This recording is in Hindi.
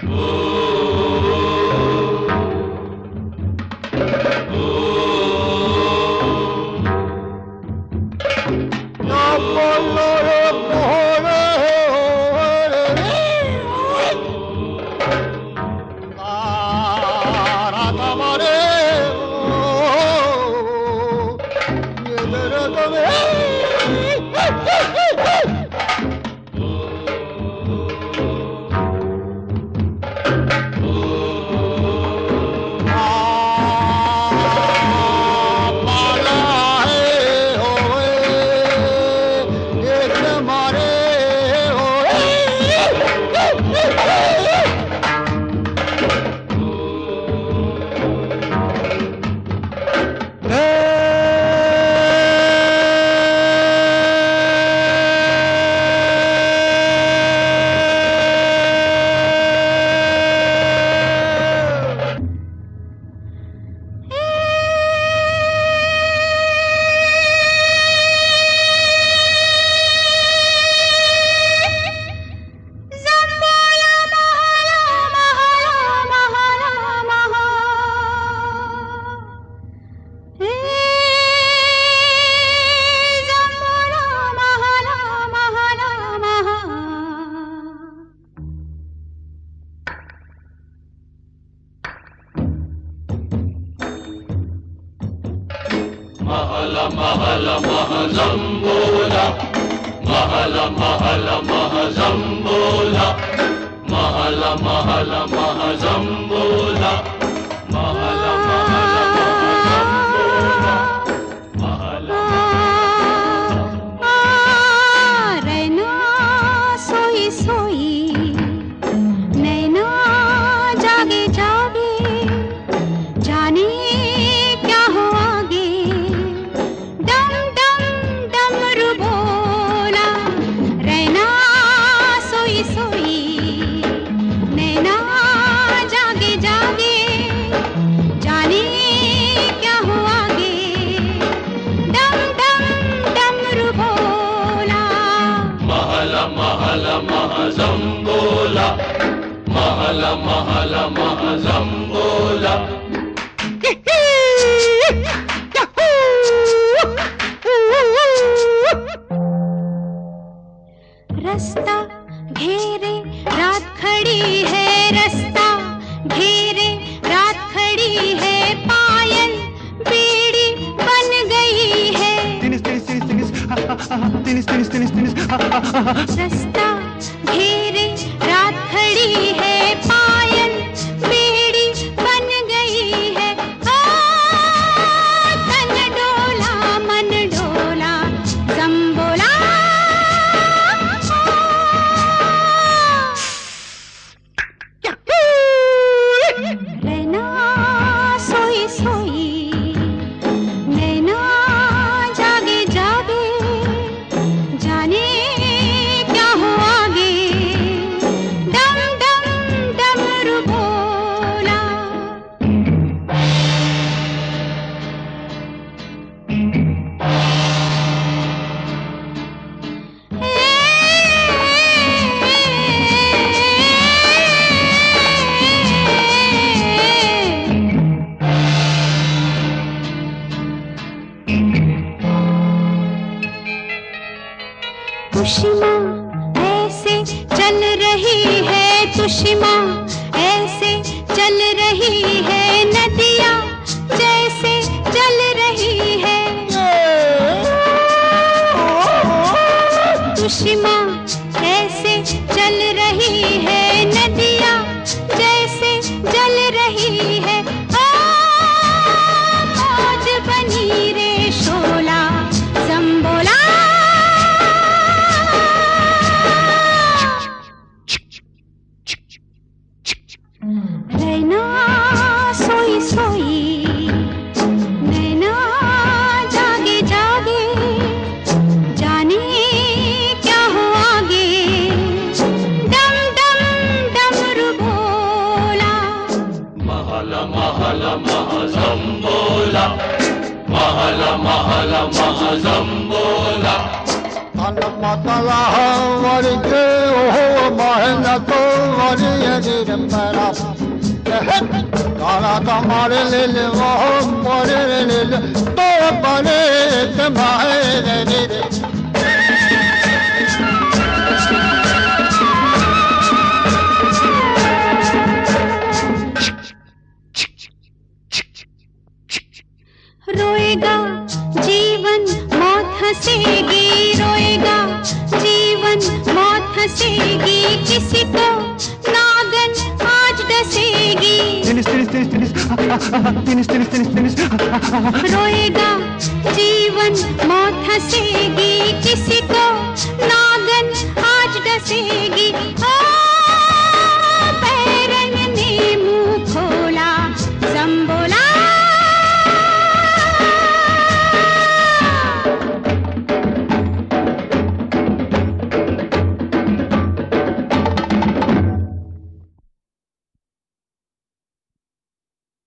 महला महला महजम्बोला, महला महला महजम्बोला, महला महला महजम्बोला, महला महला महजम्बोला, महला रैना सोई सोई नैना जागे जागे जाने क्या हो आगे डम डम डमरू बोला रैना सोई सोई नैना जागे जागे जाने क्या हो आगे डम डम डमरू बोला महला महला महजम्बोला, महला महला महजम्बोला। रास्ता घेरे रात खड़ी है, रास्ता घेरे रात खड़ी है, पायल बीड़ी बन गई है। रास्ता घेरे रात खड़ी है, पायल बीड़ी बन गई है। तन डोला मन डोला जम्बोला रैना सोई सोई नैना जागे जागे जाने क्या हो आगे डम डम डमरू बोला। तुशिमा ऐसे चल रही है, तुशिमा ऐसे चल रही है, नदियाँ जैसे चल रही है। तुशिमा ऐसे चल रही है, नदियाँ जैसे जल रही है। मौज बनी रे शोला जम्बोला रैना सोई सोई नैना जागे जागे जाने क्या हो आगे डम डम डमरू बोला। महला महला महजम्बोला, महला महला महजम्बोला। तन मतला वरके ओ मेहनत वरिए गिर पड़ा काला कमारे ले ले वो मोरे ले ले तो बने तुम्हारे रे रोएगा जीवन मौत हंसेगी, रोएगा जीवन मौत हंसेगी, किसी को नागन आज डसेगी। रोएगा जीवन मौत हंसेगी, किसी को नागन आज डसेगी।